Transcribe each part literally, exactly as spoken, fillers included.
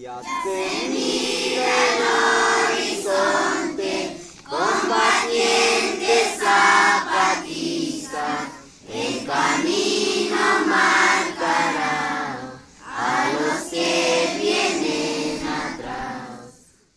Ya se mira el horizonte, combatiente zapatista, el camino marcará a los que vienen atrás.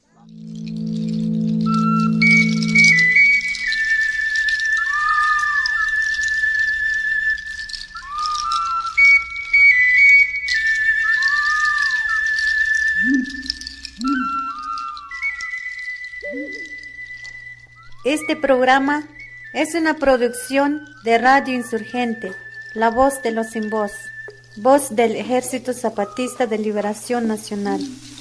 Este programa es una producción de Radio Insurgente, La Voz de los Sin Voz, voz del Ejército Zapatista de Liberación Nacional.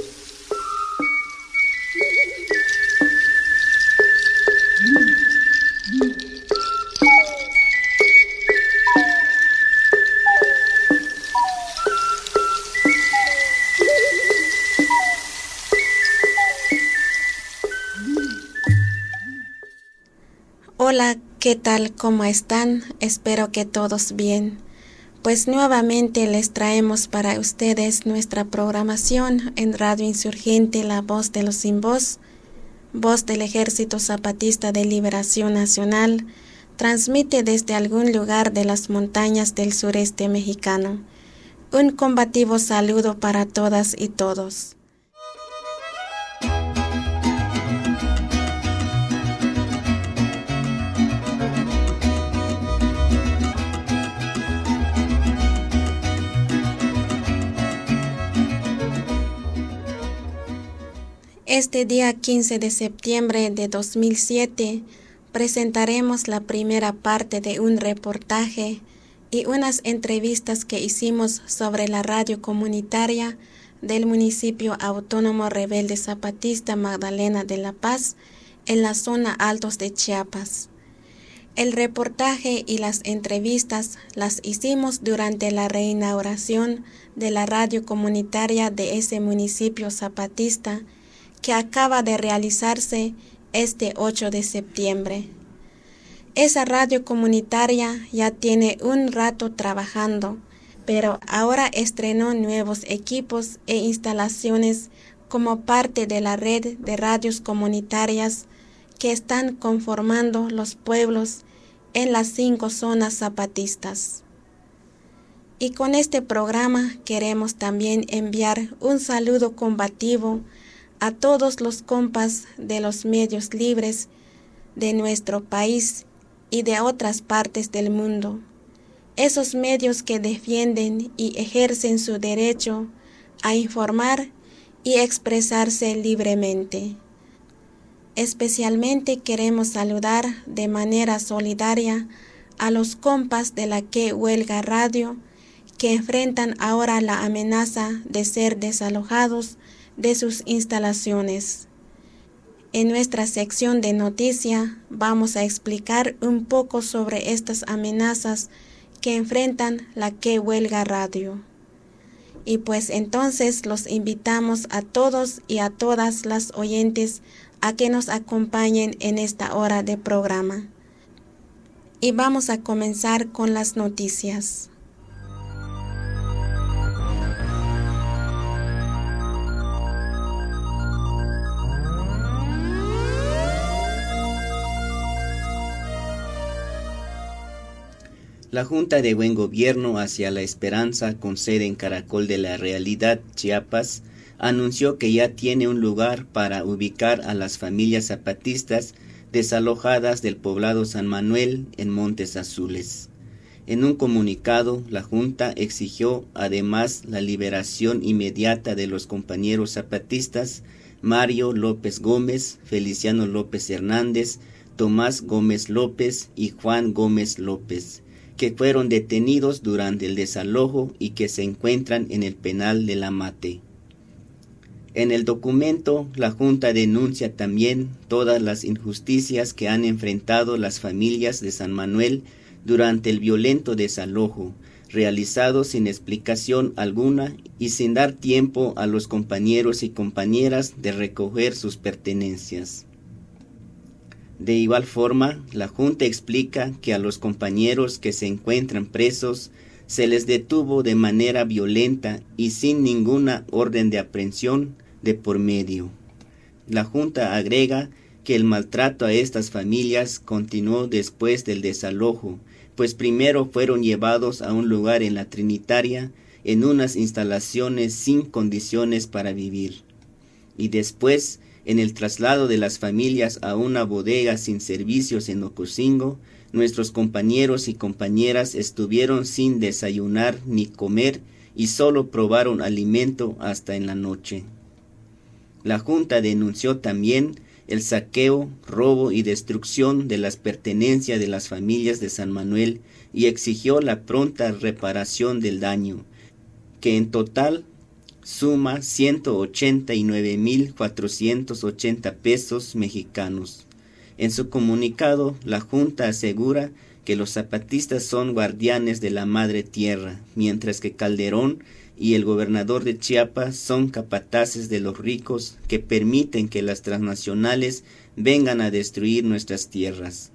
Hola, ¿qué tal? ¿Cómo están? Espero que todos bien. Pues nuevamente les traemos para ustedes nuestra programación en Radio Insurgente, La Voz de los Sin Voz, voz del Ejército Zapatista de Liberación Nacional, transmite desde algún lugar de las montañas del sureste mexicano. Un combativo saludo para todas y todos. Este día quince de septiembre de dos mil siete presentaremos la primera parte de un reportaje y unas entrevistas que hicimos sobre la radio comunitaria del municipio autónomo rebelde zapatista Magdalena de la Paz en la zona Altos de Chiapas. El reportaje y las entrevistas las hicimos durante la reinauguración de la radio comunitaria de ese municipio zapatista que acaba de realizarse este ocho de septiembre. Esa radio comunitaria ya tiene un rato trabajando, pero ahora estrenó nuevos equipos e instalaciones como parte de la red de radios comunitarias que están conformando los pueblos en las cinco zonas zapatistas. Y con este programa queremos también enviar un saludo combativo a todos los compas de los medios libres de nuestro país y de otras partes del mundo, esos medios que defienden y ejercen su derecho a informar y expresarse libremente. Especialmente queremos saludar de manera solidaria a los compas de la Que Huelga Radio que enfrentan ahora la amenaza de ser desalojados de sus instalaciones. En nuestra sección de noticia vamos a explicar un poco sobre estas amenazas que enfrentan la Que Huelga Radio. Y pues entonces los invitamos a todos y a todas las oyentes a que nos acompañen en esta hora de programa. Y vamos a comenzar con las noticias. La Junta de Buen Gobierno hacia la Esperanza, con sede en Caracol de la Realidad, Chiapas, anunció que ya tiene un lugar para ubicar a las familias zapatistas desalojadas del poblado San Manuel en Montes Azules. En un comunicado, la Junta exigió además la liberación inmediata de los compañeros zapatistas Mario López Gómez, Feliciano López Hernández, Tomás Gómez López y Juan Gómez López, que fueron detenidos durante el desalojo y que se encuentran en el penal de La Mate. En el documento, la Junta denuncia también todas las injusticias que han enfrentado las familias de San Manuel durante el violento desalojo, realizado sin explicación alguna y sin dar tiempo a los compañeros y compañeras de recoger sus pertenencias. De igual forma, la Junta explica que a los compañeros que se encuentran presos se les detuvo de manera violenta y sin ninguna orden de aprehensión de por medio. La Junta agrega que el maltrato a estas familias continuó después del desalojo, pues primero fueron llevados a un lugar en la Trinitaria, en unas instalaciones sin condiciones para vivir, y después, en el traslado de las familias a una bodega sin servicios en Ocosingo, nuestros compañeros y compañeras estuvieron sin desayunar ni comer y solo probaron alimento hasta en la noche. La Junta denunció también el saqueo, robo y destrucción de las pertenencias de las familias de San Manuel y exigió la pronta reparación del daño, que en total suma ciento ochenta y nueve mil cuatrocientos ochenta pesos mexicanos. En su comunicado, la Junta asegura que los zapatistas son guardianes de la madre tierra, mientras que Calderón y el gobernador de Chiapas son capataces de los ricos que permiten que las transnacionales vengan a destruir nuestras tierras.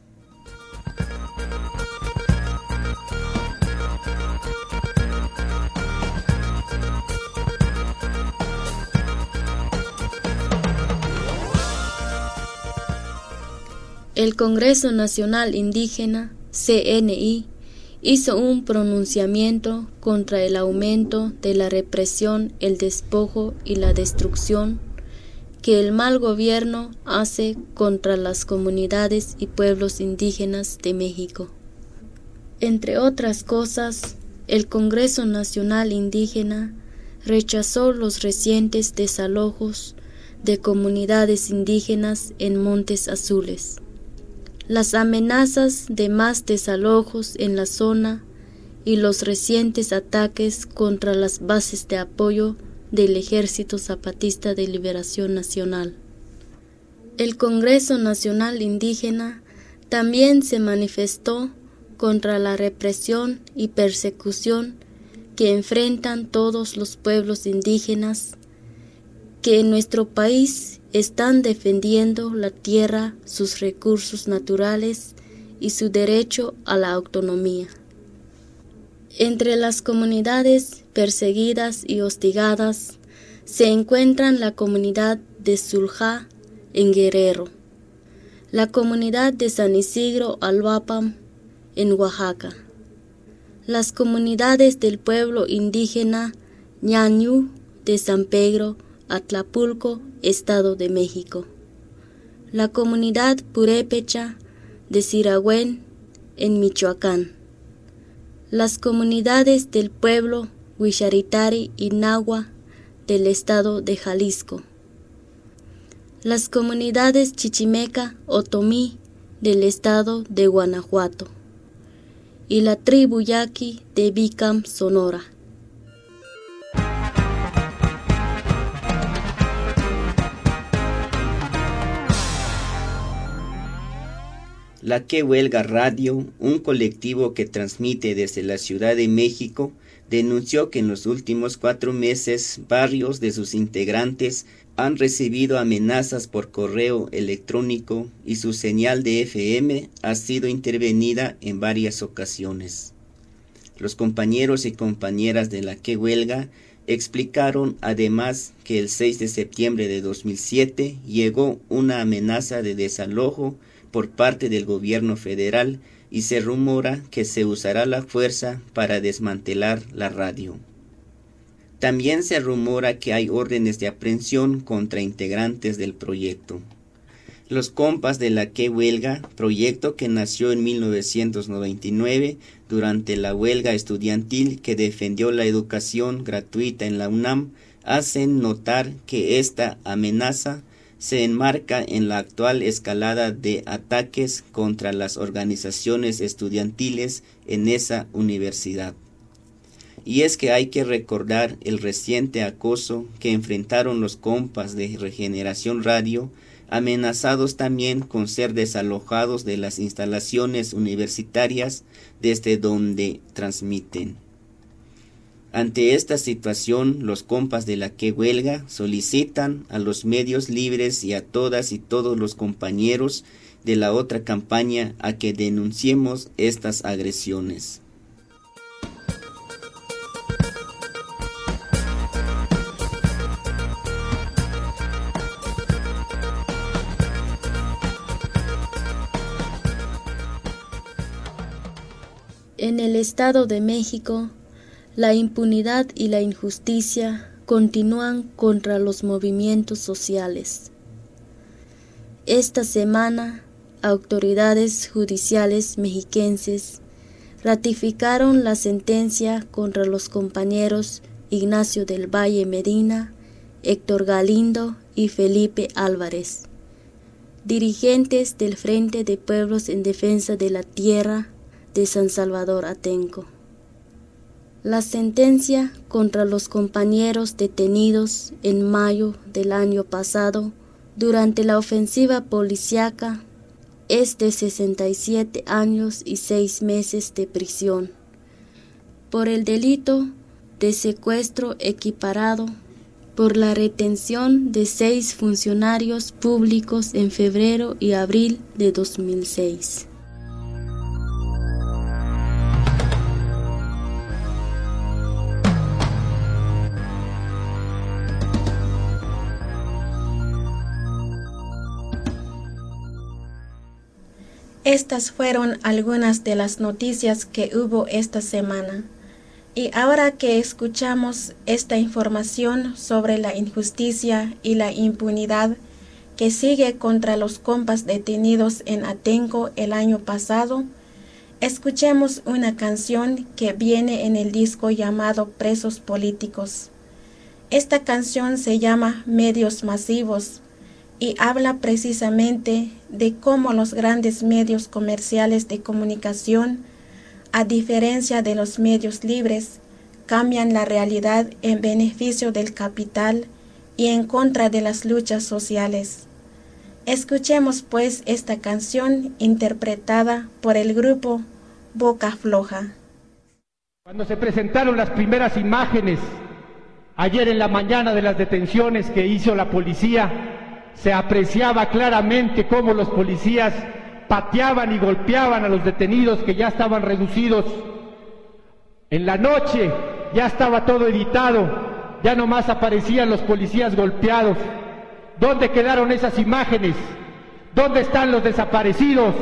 El Congreso Nacional Indígena, C N I, hizo un pronunciamiento contra el aumento de la represión, el despojo y la destrucción que el mal gobierno hace contra las comunidades y pueblos indígenas de México. Entre otras cosas, el Congreso Nacional Indígena rechazó los recientes desalojos de comunidades indígenas en Montes Azules, las amenazas de más desalojos en la zona y los recientes ataques contra las bases de apoyo del Ejército Zapatista de Liberación Nacional. El Congreso Nacional Indígena también se manifestó contra la represión y persecución que enfrentan todos los pueblos indígenas que en nuestro país están defendiendo la tierra, sus recursos naturales y su derecho a la autonomía. Entre las comunidades perseguidas y hostigadas se encuentran la comunidad de Zuljá en Guerrero, la comunidad de San Isidro Alhuapam en Oaxaca, las comunidades del pueblo indígena Ñañú de San Pedro, Atlapulco, Estado de México, la comunidad purépecha de Siragüen en Michoacán, las comunidades del pueblo Huicharitari y Nahua del Estado de Jalisco, las comunidades Chichimeca Otomí del Estado de Guanajuato y la tribu Yaqui de Bicam, Sonora. La Que Huelga Radio, un colectivo que transmite desde la Ciudad de México, denunció que en los últimos cuatro meses varios de sus integrantes han recibido amenazas por correo electrónico y su señal de F M ha sido intervenida en varias ocasiones. Los compañeros y compañeras de la Que Huelga explicaron además que el seis de septiembre de dos mil siete llegó una amenaza de desalojo por parte del gobierno federal y se rumora que se usará la fuerza para desmantelar la radio. También se rumora que hay órdenes de aprehensión contra integrantes del proyecto. Los compas de la Que Huelga, proyecto que nació en mil novecientos noventa y nueve durante la huelga estudiantil que defendió la educación gratuita en la UNAM, hacen notar que esta amenaza se enmarca en la actual escalada de ataques contra las organizaciones estudiantiles en esa universidad. Y es que hay que recordar el reciente acoso que enfrentaron los compas de Regeneración Radio, amenazados también con ser desalojados de las instalaciones universitarias desde donde transmiten. Ante esta situación, los compas de la Que Huelga solicitan a los medios libres y a todas y todos los compañeros de la otra campaña a que denunciemos estas agresiones. En el Estado de México, la impunidad y la injusticia continúan contra los movimientos sociales. Esta semana, autoridades judiciales mexiquenses ratificaron la sentencia contra los compañeros Ignacio del Valle Medina, Héctor Galindo y Felipe Álvarez, dirigentes del Frente de Pueblos en Defensa de la Tierra de San Salvador Atenco. La sentencia contra los compañeros detenidos en mayo del año pasado durante la ofensiva policíaca es de sesenta y siete años y seis meses de prisión por el delito de secuestro equiparado por la retención de seis funcionarios públicos en febrero y abril de dos mil seis. Estas fueron algunas de las noticias que hubo esta semana. Y ahora que escuchamos esta información sobre la injusticia y la impunidad que sigue contra los compas detenidos en Atenco el año pasado, escuchemos una canción que viene en el disco llamado Presos Políticos. Esta canción se llama Medios Masivos y habla precisamente de cómo los grandes medios comerciales de comunicación, a diferencia de los medios libres, cambian la realidad en beneficio del capital y en contra de las luchas sociales. Escuchemos pues esta canción interpretada por el grupo Boca Floja. Cuando se presentaron las primeras imágenes ayer en la mañana de las detenciones que hizo la policía, se apreciaba claramente cómo los policías pateaban y golpeaban a los detenidos que ya estaban reducidos. En la noche ya estaba todo editado, ya nomás aparecían los policías golpeados. ¿Dónde quedaron esas imágenes? ¿Dónde están los desaparecidos?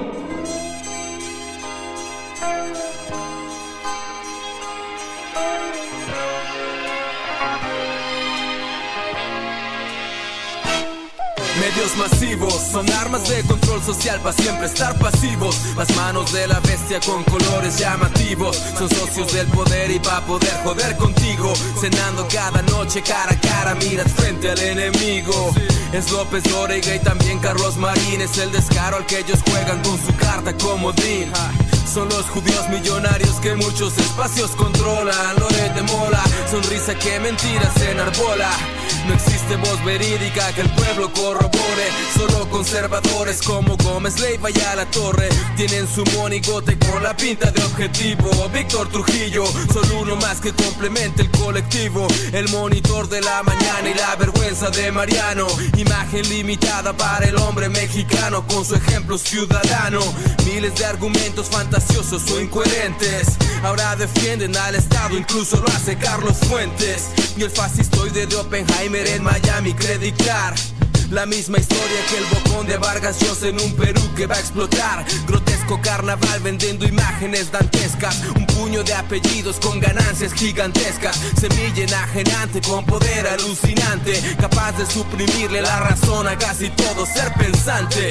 Medios masivos son armas de control social para siempre estar pasivos. Las manos de la bestia con colores llamativos son socios del poder y pa' poder joder contigo. Cenando cada noche cara a cara, miras frente al enemigo. Es López Dóriga y también Carlos Marín. Es el descaro al que ellos juegan con su carta comodín. Son los judíos millonarios que muchos espacios controlan. Loret de Mola, sonrisa que mentiras enarbola. No existe voz verídica que el pueblo corrobore. Solo conservadores como Gómez Leiva y a la Torre tienen su monigote con la pinta de objetivo. Víctor Trujillo, solo uno más que complemente el colectivo. El monitor de la mañana y la vergüenza de Mariano. Imagen limitada para el hombre mexicano con su ejemplo ciudadano. Miles de argumentos fantasiosos o incoherentes ahora defienden al Estado, incluso lo hace Carlos Fuentes. Y el fascistoide de Oppenheimer en Miami cree dictar la misma historia que el bocón de Vargas Llosa en un Perú que va a explotar. Grotesco carnaval vendiendo imágenes dantescas. Un puño de apellidos con ganancias gigantescas. Semilla enajenante con poder alucinante, capaz de suprimirle la razón a casi todo ser pensante.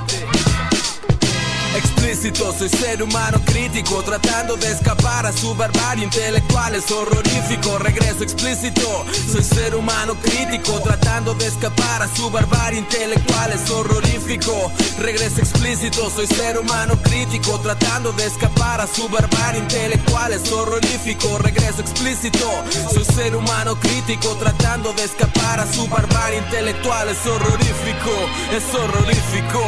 Explícito, soy ser humano crítico, tratando de escapar a su barbarie intelectual, es horrorífico. Regreso explícito, soy ser humano crítico, tratando de escapar a su barbarie intelectual, es horrorífico. Regreso explícito, soy ser humano crítico, tratando de escapar a su barbarie intelectual, es horrorífico. Regreso explícito, soy ser humano crítico, tratando de escapar a su barbarie intelectual, es horrorífico, es horrorífico.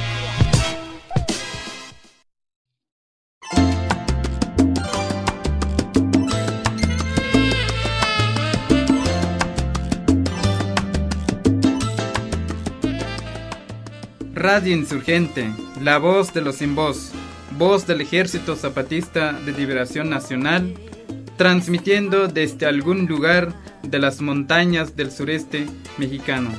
Radio Insurgente, la voz de los sin voz, voz del Ejército Zapatista de Liberación Nacional, transmitiendo desde algún lugar de las montañas del sureste mexicano.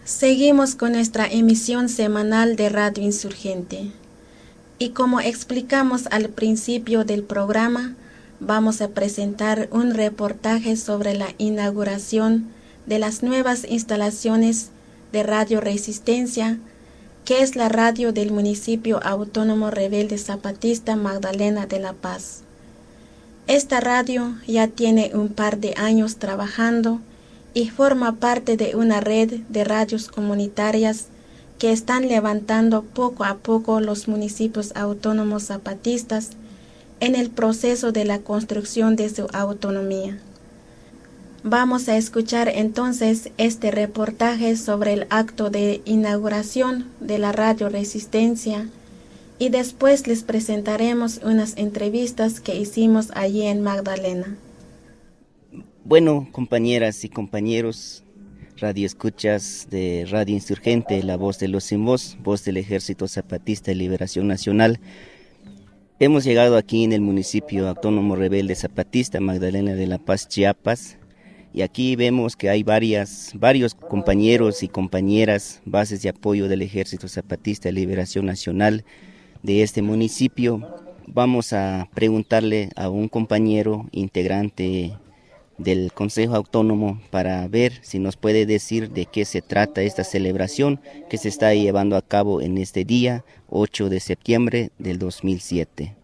Seguimos con nuestra emisión semanal de Radio Insurgente. Y como explicamos al principio del programa, vamos a presentar un reportaje sobre la inauguración de las nuevas instalaciones de Radio Resistencia, que es la radio del municipio autónomo rebelde zapatista Magdalena de la Paz. Esta radio ya tiene un par de años trabajando y forma parte de una red de radios comunitarias que están levantando poco a poco los municipios autónomos zapatistas en el proceso de la construcción de su autonomía. Vamos a escuchar entonces este reportaje sobre el acto de inauguración de la Radio Resistencia y después les presentaremos unas entrevistas que hicimos allí en Magdalena. Bueno, compañeras y compañeros, radioescuchas de Radio Insurgente, la voz de los sin voz, voz del Ejército Zapatista de Liberación Nacional. Hemos llegado aquí en el municipio autónomo rebelde zapatista Magdalena de la Paz, Chiapas, y aquí vemos que hay varias, varios compañeros y compañeras, bases de apoyo del Ejército Zapatista de Liberación Nacional de este municipio. Vamos a preguntarle a un compañero integrante del Consejo Autónomo para ver si nos puede decir de qué se trata esta celebración que se está llevando a cabo en este día, ocho de septiembre del dos mil siete.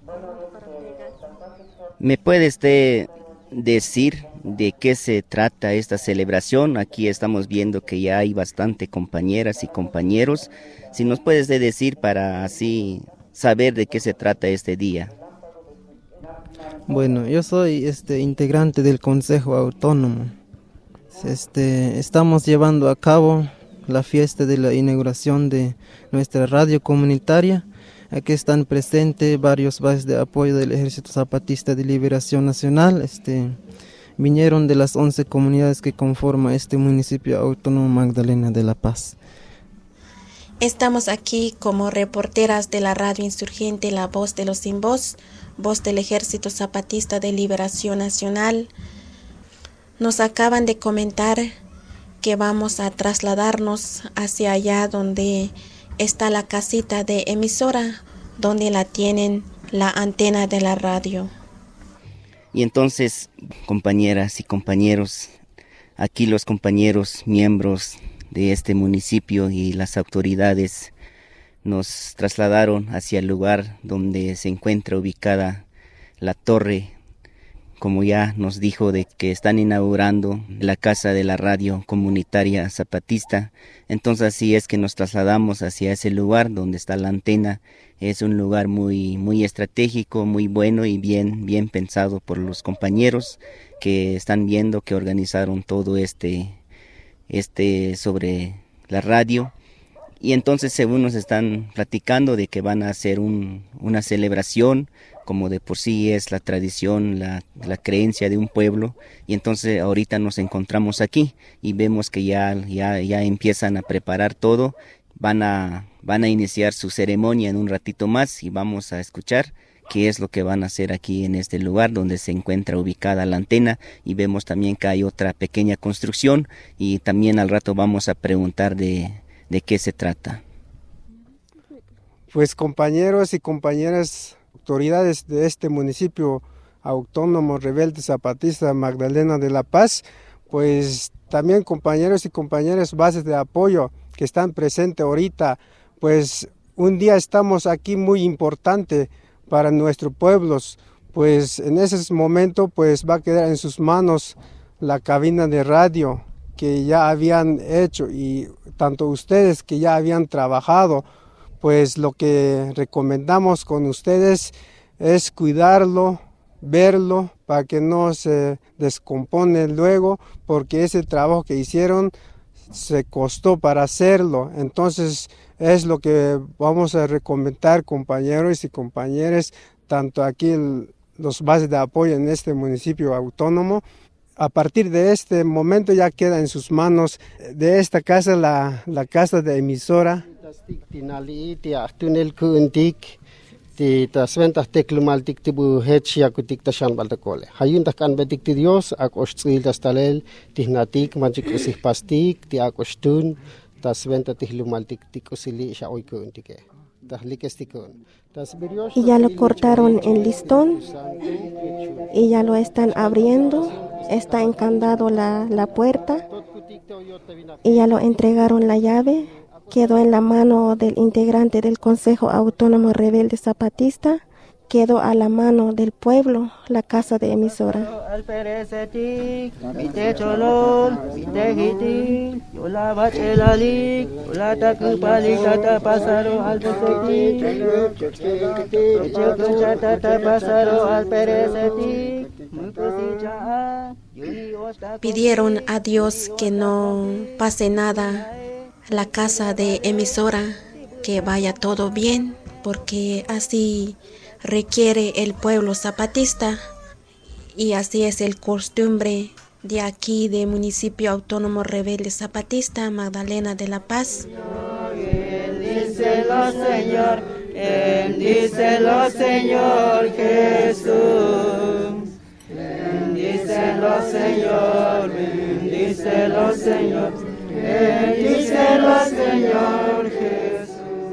¿Me puede usted decir de qué se trata esta celebración? Aquí estamos viendo que ya hay bastante compañeras y compañeros. Si nos puedes decir para así saber de qué se trata este día. Bueno, yo soy este integrante del Consejo Autónomo. Este, estamos llevando a cabo la fiesta de la inauguración de nuestra radio comunitaria. Aquí están presentes varios bases de apoyo del Ejército Zapatista de Liberación Nacional. Este, vinieron de las once comunidades que conforman este municipio autónomo Magdalena de la Paz. Estamos aquí como reporteras de la Radio Insurgente, la voz de los sin voz, voz del Ejército Zapatista de Liberación Nacional. Nos acaban de comentar que vamos a trasladarnos hacia allá donde está la casita de emisora, donde la tienen la antena de la radio. Y entonces, compañeras y compañeros, aquí los compañeros miembros de este municipio y las autoridades nos trasladaron hacia el lugar donde se encuentra ubicada la torre, como ya nos dijo, de que están inaugurando la casa de la radio comunitaria zapatista. Entonces así es que nos trasladamos hacia ese lugar donde está la antena. Es un lugar muy, muy estratégico, muy bueno y bien, bien pensado por los compañeros que están viendo, que organizaron todo este este sobre la radio. Y entonces según nos están platicando de que van a hacer un, una celebración, como de por sí es la tradición, la, la creencia de un pueblo. Y entonces ahorita nos encontramos aquí y vemos que ya, ya, ya empiezan a preparar todo. Van a, van a iniciar su ceremonia en un ratito más y vamos a escuchar qué es lo que van a hacer aquí en este lugar donde se encuentra ubicada la antena. Y vemos también que hay otra pequeña construcción y también al rato vamos a preguntar de, de qué se trata. Pues compañeros y compañeras, autoridades de este municipio autónomo rebelde zapatista Magdalena de la Paz, pues también compañeros y compañeras bases de apoyo que están presentes ahorita, pues un día estamos aquí muy importante para nuestros pueblos, pues en ese momento pues va a quedar en sus manos la cabina de radio que ya habían hecho y tanto ustedes que ya habían trabajado, pues lo que recomendamos con ustedes es cuidarlo, verlo para que no se descompone luego, porque ese trabajo que hicieron se costó para hacerlo. Entonces es lo que vamos a recomendar, compañeros y compañeras, tanto aquí el, los bases de apoyo en este municipio autónomo. A partir de este momento ya queda en sus manos de esta casa la, la casa de emisora. Ti tas ventas teklumal tik tibu hechi akutik tashan baltakole. Hayun tas kan betik ti Dios ak oshtzil tas talel ti natik manchik usih pastik ti ak oshtun tas venta tihlumal tik tik usili sha oikun tike. Y ya lo cortaron el listón y ya lo están abriendo, está encandado la, la puerta y ya lo entregaron la llave, quedó en la mano del integrante del Consejo Autónomo Rebelde Zapatista, quedó a la mano del pueblo la casa de emisora. Pidieron a Dios que no pase nada a la casa de emisora, que vaya todo bien, porque así requiere el pueblo zapatista y así es el costumbre de aquí, de Municipio Autónomo Rebelde Zapatista, Magdalena de la Paz. Bendícelo, Señor, bendícelo, Señor Jesús. Bendícelo, Señor, bendícelo, Señor, bendícelo, Señor Jesús.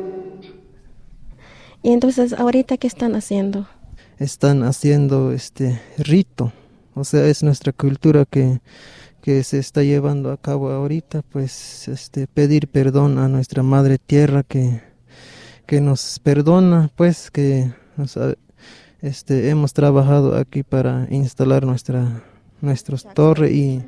Y entonces, ¿ahorita qué están haciendo? Están haciendo este rito, o sea, es nuestra cultura que, que se está llevando a cabo ahorita, pues este pedir perdón a nuestra Madre Tierra que, que nos perdona, pues que nos, este, hemos trabajado aquí para instalar nuestra nuestros torres y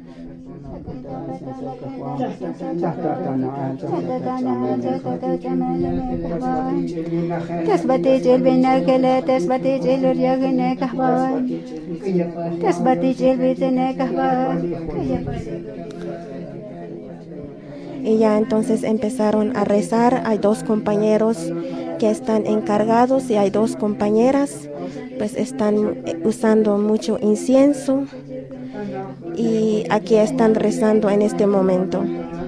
y ya entonces empezaron a rezar. Hay dos compañeros que están encargados y hay dos compañeras, pues están usando mucho incienso y aquí están rezando en este momento.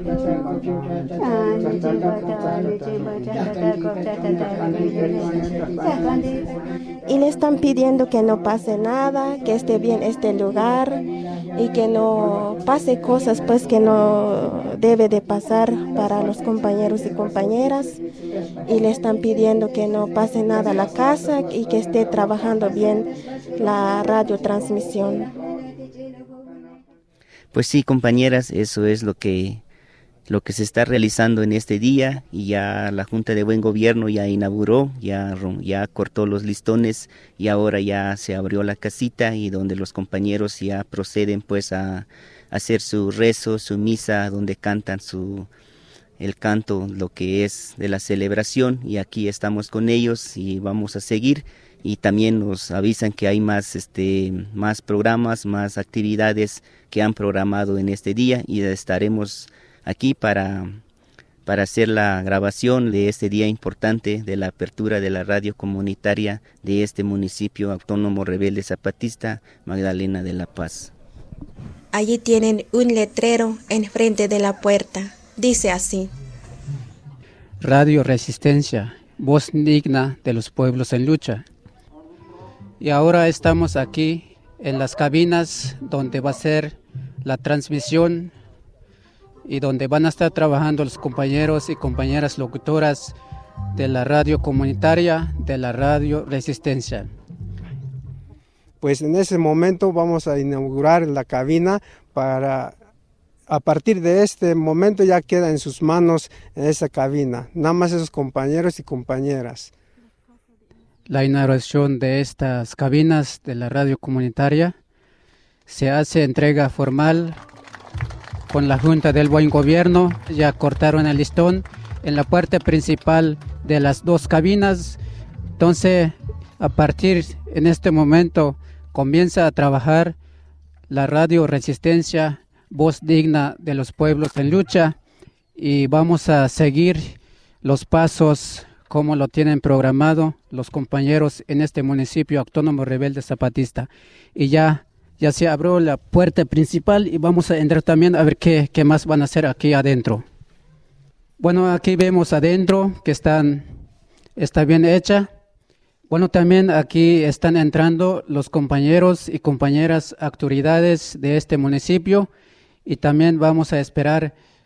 Y le están pidiendo que no pase nada, que esté bien este lugar y que no pase cosas pues que no debe de pasar para los compañeros y compañeras, y le están pidiendo que no pase nada a la casa y que esté trabajando bien la radiotransmisión. Pues sí, compañeras, eso es lo que lo que se está realizando en este día, y ya la Junta de Buen Gobierno ya inauguró, ya, ya cortó los listones y ahora ya se abrió la casita y donde los compañeros ya proceden pues a, a hacer su rezo, su misa, donde cantan su el canto, lo que es de la celebración, y aquí estamos con ellos y vamos a seguir. Y también nos avisan que hay más este más programas, más actividades que han programado en este día, y estaremos aquí para, para hacer la grabación de este día importante de la apertura de la radio comunitaria de este municipio autónomo rebelde zapatista, Magdalena de la Paz. Allí tienen un letrero enfrente de la puerta. Dice así: Radio Resistencia, voz digna de los pueblos en lucha. Y ahora estamos aquí en las cabinas donde va a ser la transmisión y donde van a estar trabajando los compañeros y compañeras locutoras de la radio comunitaria, de la Radio Resistencia. Pues en ese momento vamos a inaugurar la cabina para, a partir de este momento ya queda en sus manos esa cabina, nada más esos compañeros y compañeras. La inauguración de estas cabinas de la radio comunitaria se hace entrega formal con la Junta del Buen Gobierno. Ya cortaron el listón en la puerta principal de las dos cabinas. Entonces, a partir en este momento comienza a trabajar la Radio Resistencia, voz digna de los pueblos en lucha, y vamos a seguir los pasos como lo tienen programado los compañeros en este municipio autónomo rebelde zapatista. Y ya Ya se abrió la puerta principal y vamos a entrar también a ver qué, qué más van a hacer aquí adentro. Bueno, aquí vemos adentro que están, está bien hecha. Bueno, también aquí están entrando los compañeros y compañeras autoridades de este municipio, y también vamos a esperar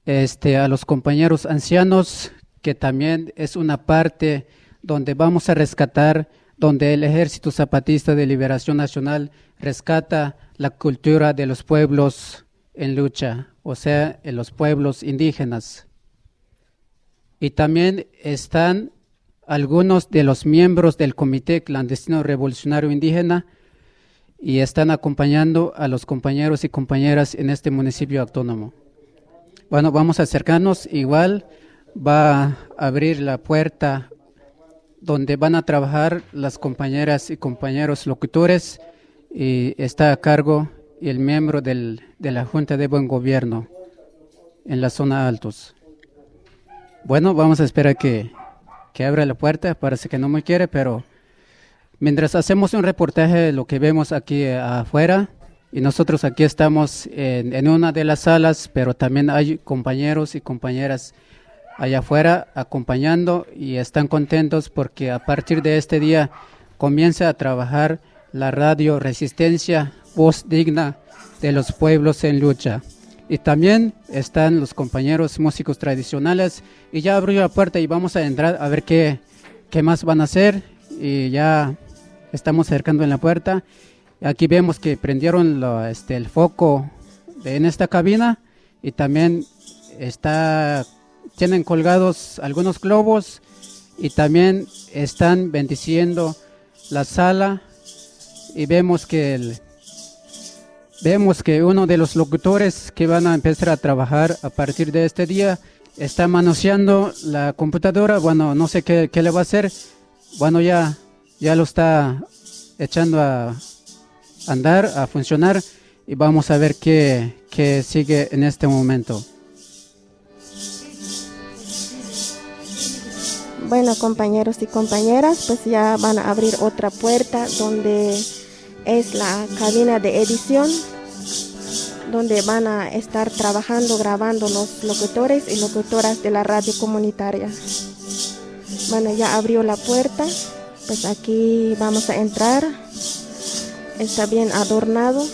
este, a los compañeros ancianos, que también es una parte donde vamos a rescatar, donde el Ejército Zapatista de Liberación Nacional rescata la cultura de los pueblos en lucha, o sea, en los pueblos indígenas. Y también están algunos de los miembros del Comité Clandestino Revolucionario Indígena y están acompañando a los compañeros y compañeras en este municipio autónomo. Bueno, vamos a acercarnos. Igual va a abrir la puerta donde van a trabajar las compañeras y compañeros locutores, y está a cargo el miembro del, de la Junta de Buen Gobierno en la zona Altos. Bueno, vamos a esperar que, que abra la puerta. Parece que no me quiere, pero mientras hacemos un reportaje de lo que vemos aquí afuera, y nosotros aquí estamos en, en una de las salas, pero también hay compañeros y compañeras allá afuera acompañando y están contentos porque a partir de este día comienza a trabajar la radio Resistencia, voz digna de los pueblos en lucha. Y también están los compañeros músicos tradicionales, y ya abrió la puerta y vamos a entrar a ver qué, qué más van a hacer, y ya estamos acercando en la puerta. Aquí vemos que prendieron lo, este, el foco de, en esta cabina, y también está, tienen colgados algunos globos, y también están bendiciendo la sala, y vemos que el Vemos que uno de los locutores que van a empezar a trabajar a partir de este día está manoseando la computadora. Bueno, no sé qué, qué le va a hacer. Bueno, ya, ya lo está echando a andar, a funcionar, y vamos a ver qué, qué sigue en este momento. Bueno, compañeros y compañeras, pues ya van a abrir otra puerta donde es la cabina de edición, donde van a estar trabajando, grabando los locutores y locutoras de la radio comunitaria. Bueno, ya abrió la puerta, pues aquí vamos a entrar. Está bien adornado.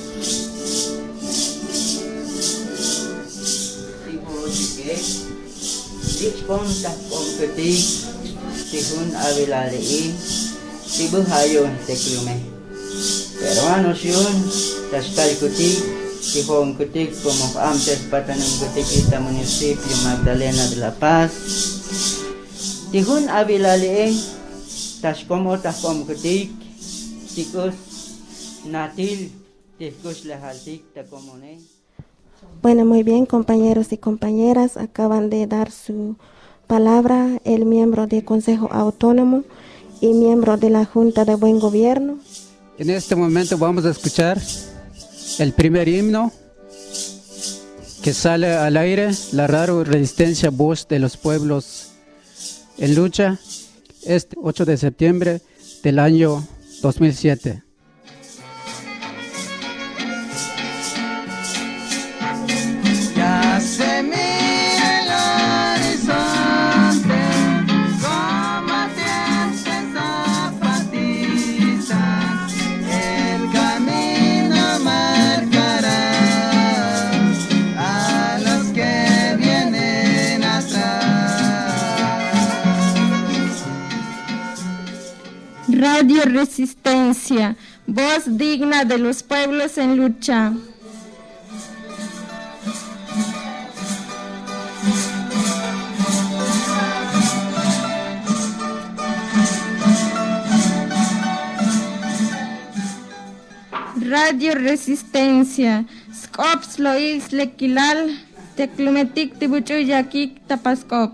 Peruanos yun, Tascal Kutik, Tijón Kutik, como antes Patanang Kutik, esta municipio Magdalena de la Paz. Tijón Avilale, Tascomo Tascom Kutik, Ticos Natil, Ticos Lejaltic, Tacomone. Bueno, muy bien, compañeros y compañeras, acaban de dar su palabra el miembro del Consejo Autónomo y miembro de la Junta de Buen Gobierno. En este momento vamos a escuchar el primer himno que sale al aire, la radio Resistencia, voz de los pueblos en lucha, este ocho de septiembre del año dos mil siete. Ya se mira el horizonte, combatientes zapatistas. Radio Resistencia, voz digna de los pueblos en lucha. Radio Resistencia, Skops Lois Lequilal, Teclumetic Tibuchu Yakik Tapascop.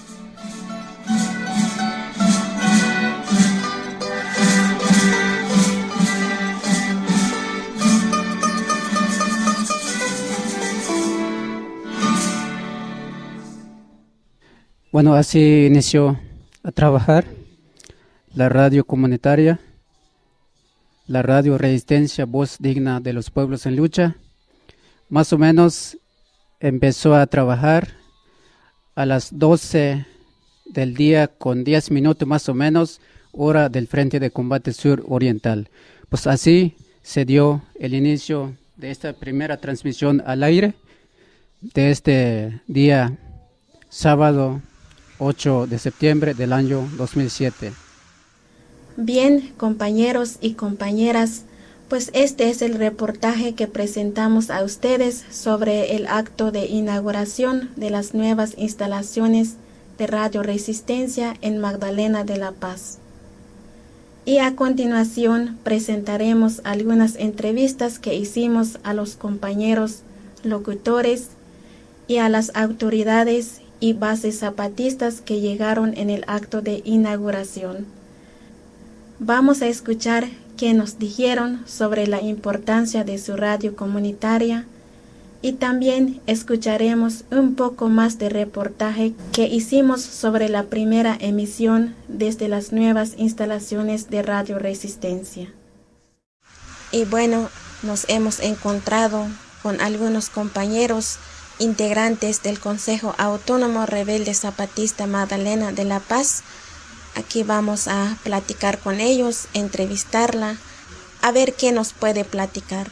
Bueno, así inició a trabajar la radio comunitaria, la radio Resistencia, voz digna de los pueblos en lucha. Más o menos empezó a trabajar a las doce del día con diez minutos más o menos, hora del Frente de Combate Sur Oriental. Pues así se dio el inicio de esta primera transmisión al aire de este día, sábado ocho de septiembre del año dos mil siete. Bien, compañeros y compañeras, pues este es el reportaje que presentamos a ustedes sobre el acto de inauguración de las nuevas instalaciones de Radio Resistencia en Magdalena de la Paz. Y a continuación presentaremos algunas entrevistas que hicimos a los compañeros locutores y a las autoridades y bases zapatistas que llegaron en el acto de inauguración. Vamos a escuchar qué nos dijeron sobre la importancia de su radio comunitaria y también escucharemos un poco más de reportaje que hicimos sobre la primera emisión desde las nuevas instalaciones de Radio Resistencia. Y bueno, nos hemos encontrado con algunos compañeros integrantes del Consejo Autónomo Rebelde Zapatista Magdalena de la Paz. Aquí vamos a platicar con ellos, entrevistarla, a ver qué nos puede platicar.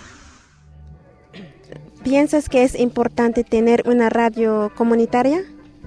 ¿Piensas que es importante tener una radio comunitaria?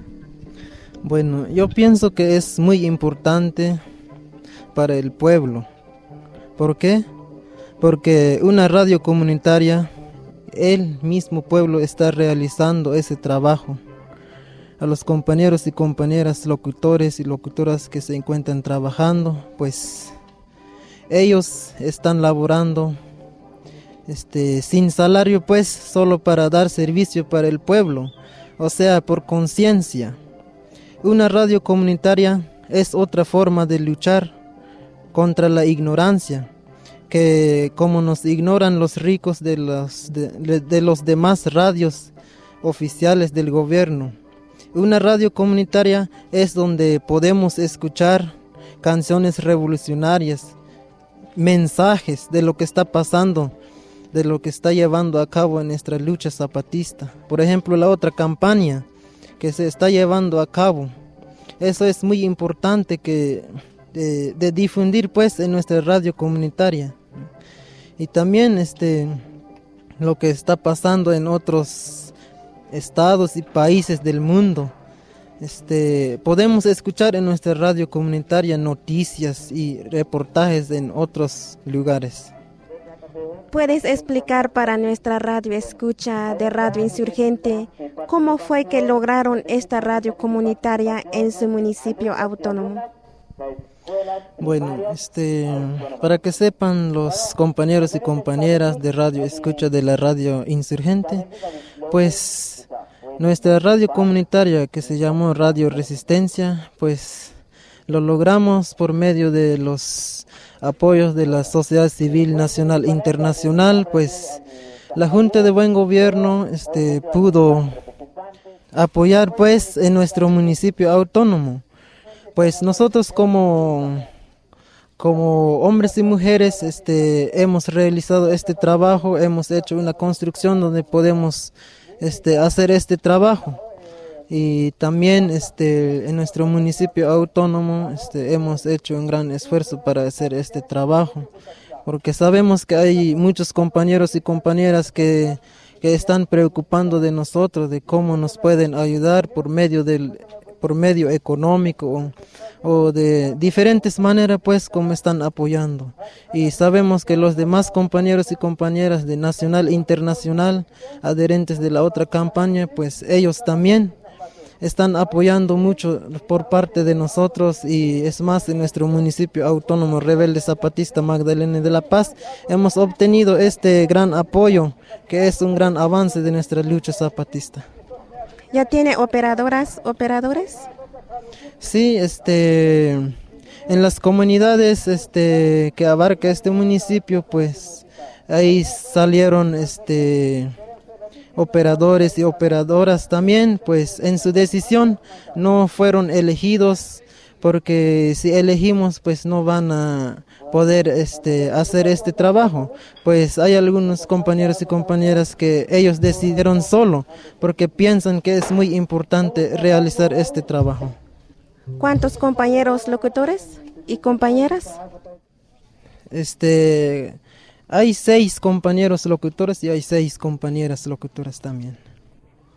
Bueno, yo pienso que es muy importante para el pueblo. ¿Por qué? Porque una radio comunitaria, el mismo pueblo está realizando ese trabajo. A los compañeros y compañeras locutores y locutoras que se encuentran trabajando, pues ellos están laborando Este, sin salario, pues solo para dar servicio para el pueblo, o sea, por conciencia. Una radio comunitaria es otra forma de luchar contra la ignorancia, que como nos ignoran los ricos de los, de, de los demás radios oficiales del gobierno. Una radio comunitaria es donde podemos escuchar canciones revolucionarias, mensajes de lo que está pasando, de lo que está llevando a cabo en nuestra lucha zapatista. Por ejemplo, la otra campaña que se está llevando a cabo, eso es muy importante que de, de difundir pues en nuestra radio comunitaria. Y también este lo que está pasando en otros estados y países del mundo. Este, podemos escuchar en nuestra radio comunitaria noticias y reportajes en otros lugares. ¿Puedes explicar para nuestra radio escucha de Radio Insurgente cómo fue que lograron esta radio comunitaria en su municipio autónomo? Bueno, este, para que sepan los compañeros y compañeras de radio escucha de la Radio Insurgente, pues nuestra radio comunitaria que se llamó Radio Resistencia, pues lo logramos por medio de los apoyos de la sociedad civil nacional e internacional. Pues la Junta de Buen Gobierno este, pudo apoyar pues en nuestro municipio autónomo. Pues nosotros como, como hombres y mujeres este, hemos realizado este trabajo, hemos hecho una construcción donde podemos este, hacer este trabajo. Y también este, en nuestro municipio autónomo este, hemos hecho un gran esfuerzo para hacer este trabajo, porque sabemos que hay muchos compañeros y compañeras que, que están preocupando de nosotros, de cómo nos pueden ayudar por medio del por medio económico o, o de diferentes maneras, pues como están apoyando. Y sabemos que los demás compañeros y compañeras de nacional e internacional, adherentes de la otra campaña, pues ellos también están apoyando mucho por parte de nosotros. Y es más, en nuestro municipio autónomo Rebelde Zapatista Magdalena de la Paz hemos obtenido este gran apoyo, que es un gran avance de nuestra lucha zapatista. ¿Ya tiene operadoras, operadores? Sí, este, en las comunidades este, que abarca este municipio, pues ahí salieron este operadores y operadoras también, pues en su decisión no fueron elegidos, porque si elegimos pues no van a poder este, hacer este trabajo. Pues hay algunos compañeros y compañeras que ellos decidieron solo, porque piensan que es muy importante realizar este trabajo. ¿Cuántos compañeros locutores y compañeras? Este... Hay seis compañeros locutores y hay seis compañeras locutoras también.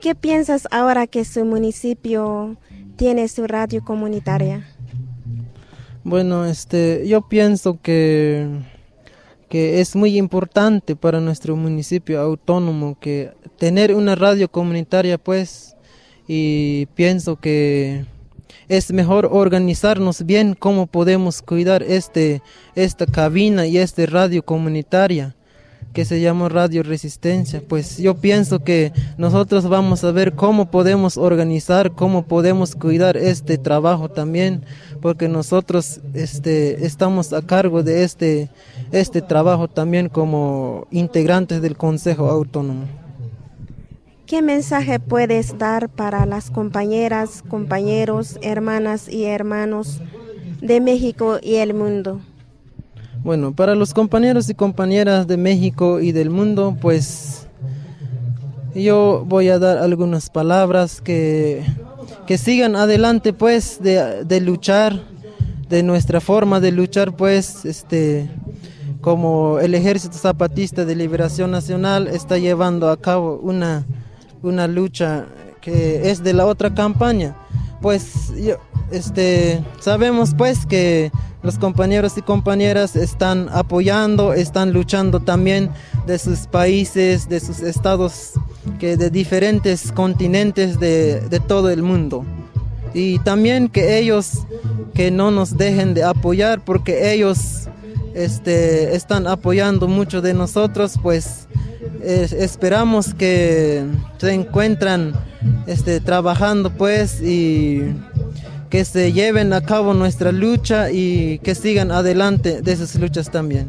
¿Qué piensas ahora que su municipio tiene su radio comunitaria? Bueno, este, yo pienso que, que es muy importante para nuestro municipio autónomo que tener una radio comunitaria, pues, y pienso que es mejor organizarnos bien cómo podemos cuidar este, esta cabina y esta radio comunitaria que se llama Radio Resistencia. Pues yo pienso que nosotros vamos a ver cómo podemos organizar, cómo podemos cuidar este trabajo también, porque nosotros este, estamos a cargo de este, este trabajo también como integrantes del Consejo Autónomo. ¿Qué mensaje puedes dar para las compañeras, compañeros, hermanas y hermanos de México y el mundo? Bueno, para los compañeros y compañeras de México y del mundo, pues yo voy a dar algunas palabras que, que sigan adelante, pues, de, de luchar, de nuestra forma de luchar, pues, este, como el Ejército Zapatista de Liberación Nacional está llevando a cabo una, una lucha que es de la otra campaña. Pues yo, este, sabemos pues que los compañeros y compañeras están apoyando, están luchando también de sus países, de sus estados, que de diferentes continentes de, de todo el mundo. Y también que ellos que no nos dejen de apoyar, porque ellos este, están apoyando mucho de nosotros, pues eh, esperamos que se encuentran este, trabajando pues y que se lleven a cabo nuestra lucha y que sigan adelante de esas luchas también.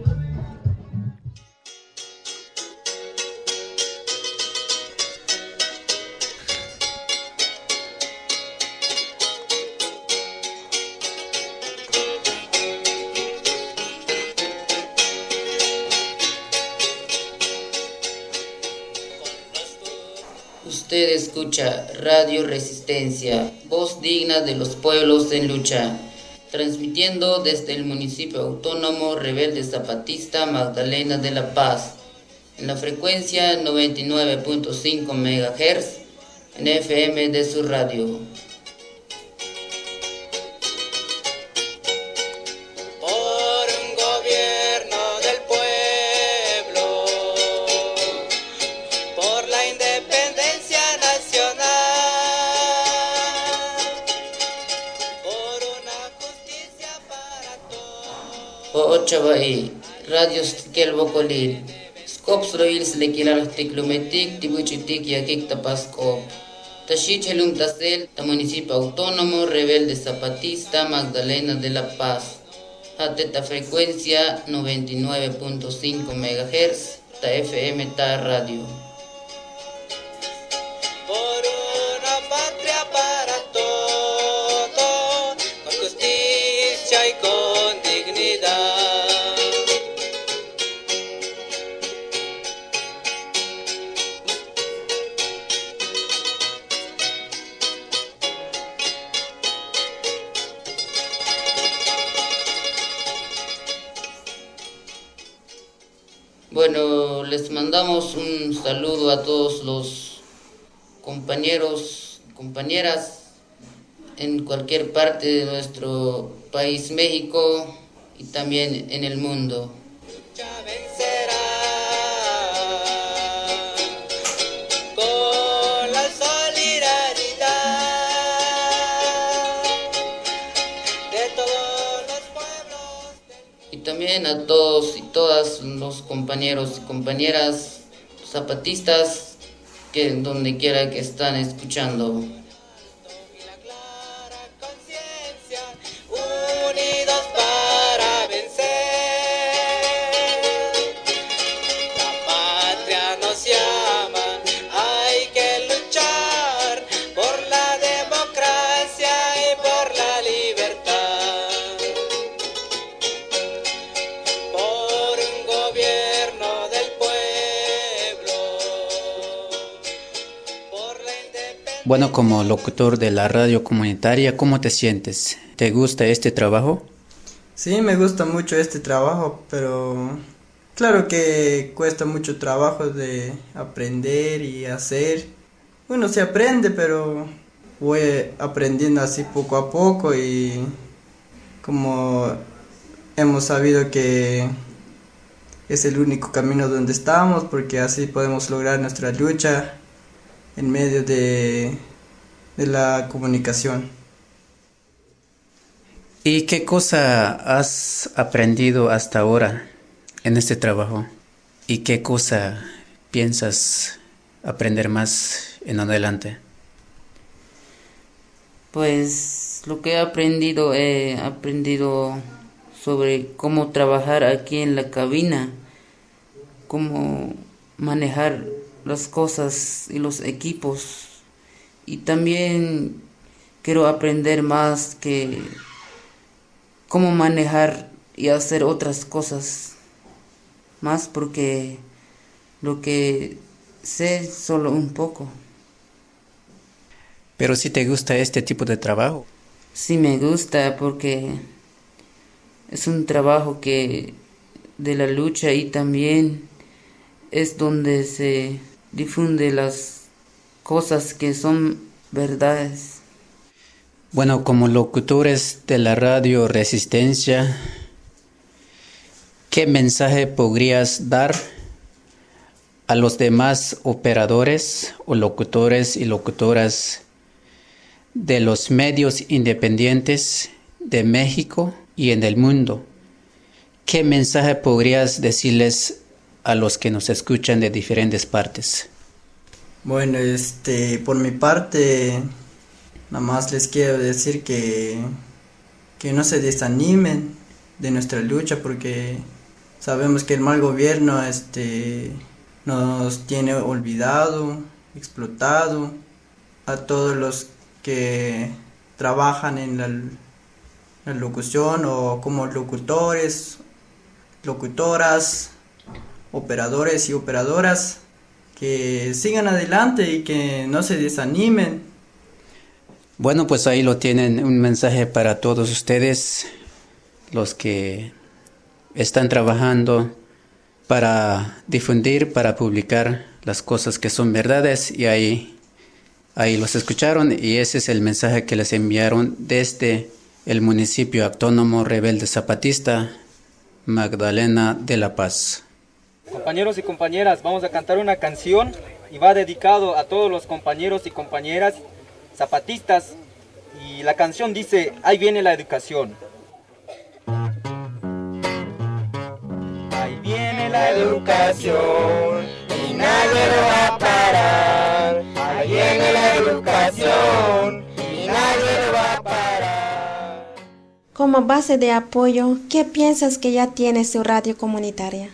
Usted escucha Radio Resistencia, voz digna de los pueblos en lucha, transmitiendo desde el municipio autónomo rebelde zapatista Magdalena de la Paz, en la frecuencia noventa y nueve punto cinco megahertz en F M de su radio. Ochavai, Radio Stikel Bocolil, Scops Roils Lequilar Ticlumetic, Tibuchitic y Akik Tapasco, Tashichelum Tasel, ta municipio autónomo rebelde zapatista Magdalena de la Paz, Ateta frecuencia noventa y nueve punto cinco megahertz, ta F M ta radio. Bueno, les mandamos un saludo a todos los compañeros, compañeras en cualquier parte de nuestro país México y también en el mundo. También a todos y todas los compañeros y compañeras zapatistas que donde quiera que están escuchando. Bueno, como locutor de la radio comunitaria, ¿cómo te sientes? ¿Te gusta este trabajo? Sí, me gusta mucho este trabajo, pero claro que cuesta mucho trabajo de aprender y hacer, uno se aprende, pero voy aprendiendo así poco a poco y como hemos sabido que es el único camino donde estamos, porque así podemos lograr nuestra lucha en medio de, de la comunicación. ¿Y qué cosa has aprendido hasta ahora en este trabajo? ¿Y qué cosa piensas aprender más en adelante? Pues lo que he aprendido, he aprendido sobre cómo trabajar aquí en la cabina, cómo manejar las cosas y los equipos. Y también quiero aprender más que cómo manejar y hacer otras cosas más, porque lo que sé solo un poco. ¿Pero si te gusta este tipo de trabajo? Sí me gusta, porque es un trabajo que de la lucha y también es donde se difunde las cosas que son verdades. Bueno, como locutores de la radio Resistencia, ¿qué mensaje podrías dar a los demás operadores o locutores y locutoras de los medios independientes de México y en el mundo? ¿Qué mensaje podrías decirles a los que nos escuchan de diferentes partes? Bueno, este, por mi parte, nada más les quiero decir que, que no se desanimen de nuestra lucha, porque sabemos que el mal gobierno este, nos tiene olvidado, explotado a todos los que trabajan en la, la locución o como locutores, locutoras, operadores y operadoras, que sigan adelante y que no se desanimen. Bueno, pues ahí lo tienen, un mensaje para todos ustedes, los que están trabajando para difundir, para publicar las cosas que son verdades, y ahí, ahí los escucharon, y ese es el mensaje que les enviaron desde el municipio autónomo rebelde zapatista Magdalena de la Paz. Compañeros y compañeras, vamos a cantar una canción y va dedicado a todos los compañeros y compañeras zapatistas, y la canción dice: ahí viene la educación. Ahí viene la educación y nadie lo va a parar. Ahí viene la educación y nadie lo va a parar. Como base de apoyo, ¿qué piensas que ya tiene su radio comunitaria?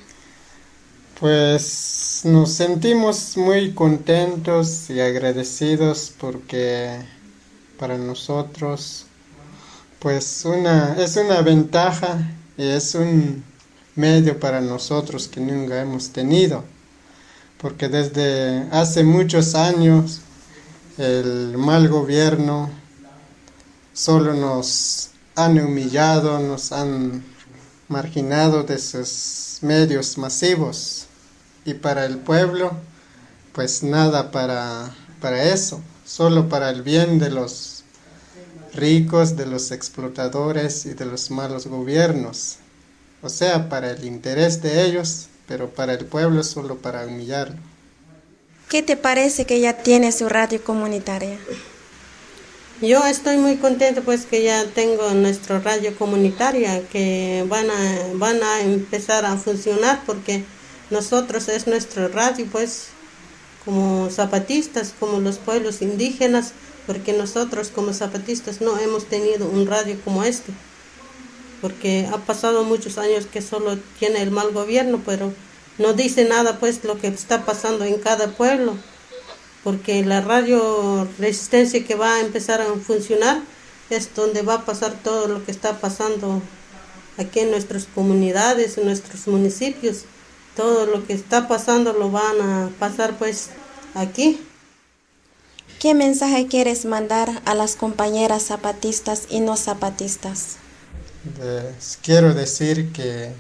Pues nos sentimos muy contentos y agradecidos, porque para nosotros pues una, es una ventaja y es un medio para nosotros que nunca hemos tenido, porque desde hace muchos años el mal gobierno solo nos han humillado, nos han marginado de sus medios masivos, y para el pueblo pues nada para, para eso, solo para el bien de los ricos, de los explotadores y de los malos gobiernos, o sea, para el interés de ellos, pero para el pueblo solo para humillarlo. ¿Qué te parece que ya tiene su radio comunitaria? Yo estoy muy contenta pues que ya tengo nuestra radio comunitaria, que van a, van a empezar a funcionar, porque nosotros es nuestra radio pues como zapatistas, como los pueblos indígenas, porque nosotros como zapatistas no hemos tenido un radio como este, porque ha pasado muchos años que solo tiene el mal gobierno, pero no dice nada pues lo que está pasando en cada pueblo, porque la radio Resistencia que va a empezar a funcionar es donde va a pasar todo lo que está pasando aquí en nuestras comunidades, en nuestros municipios. Todo lo que está pasando lo van a pasar pues aquí. ¿Qué mensaje quieres mandar a las compañeras zapatistas y no zapatistas? Les quiero decir que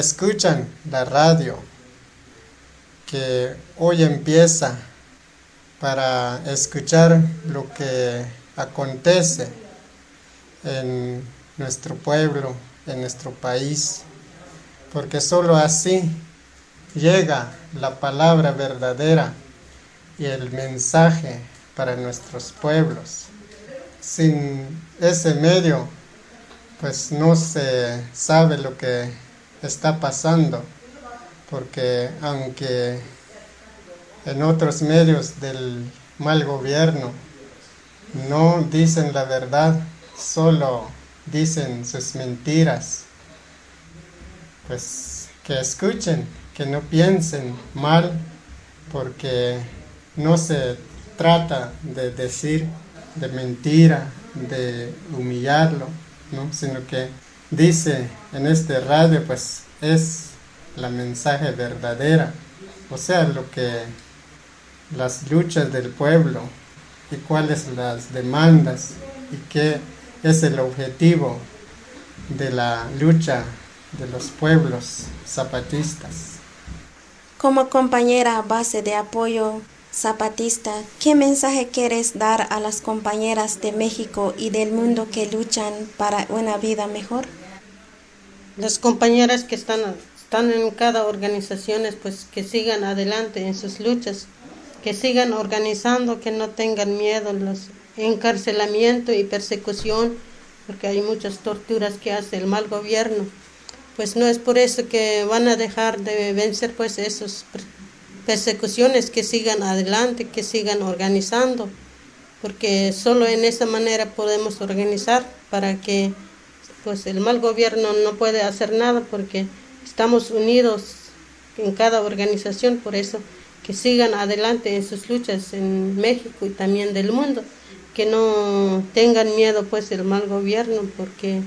escuchan la radio, que hoy empieza para escuchar lo que acontece en nuestro pueblo, en nuestro país, porque solo así llega la palabra verdadera y el mensaje para nuestros pueblos. Sin ese medio, pues no se sabe lo que está pasando, porque aunque en otros medios del mal gobierno no dicen la verdad, solo dicen sus mentiras, pues que escuchen, que no piensen mal, porque no se trata de decir de mentira, de humillarlo, ¿no? Sino que dice en este radio, pues es la mensaje verdadera, o sea, lo que las luchas del pueblo y cuáles las demandas y qué es el objetivo de la lucha de los pueblos zapatistas. Como compañera base de apoyo zapatista, ¿qué mensaje quieres dar a las compañeras de México y del mundo que luchan para una vida mejor? Las compañeras que están, están en cada organización, pues que sigan adelante en sus luchas, que sigan organizando, que no tengan miedo los encarcelamiento y persecución, porque hay muchas torturas que hace el mal gobierno. Pues no es por eso que van a dejar de vencer pues esas persecuciones, que sigan adelante, que sigan organizando, porque solo en esa manera podemos organizar para que pues el mal gobierno no puede hacer nada, porque estamos unidos en cada organización. Por eso que sigan adelante en sus luchas en México y también del mundo, que no tengan miedo pues el mal gobierno, porque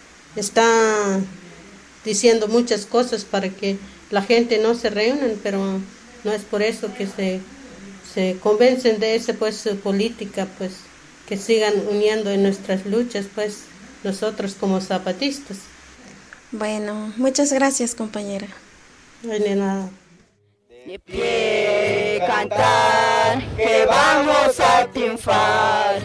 está diciendo muchas cosas para que la gente no se reúnan, pero no es por eso que se, se convencen de esa pues política, pues que sigan uniendo en nuestras luchas pues nosotros como zapatistas. Bueno, muchas gracias, compañera. No hay de nada. De pie cantar, que vamos a triunfar,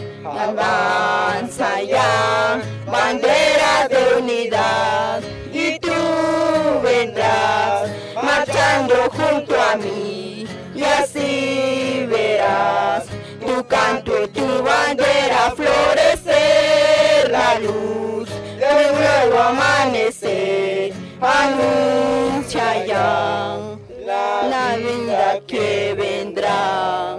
avanza ya, bandera de unidad, y tú vendrás marchando junto a mí, y así verás tu canto y tu bandera florecer, la luz de un nuevo amanecer, anuncia ya la vida que vendrá.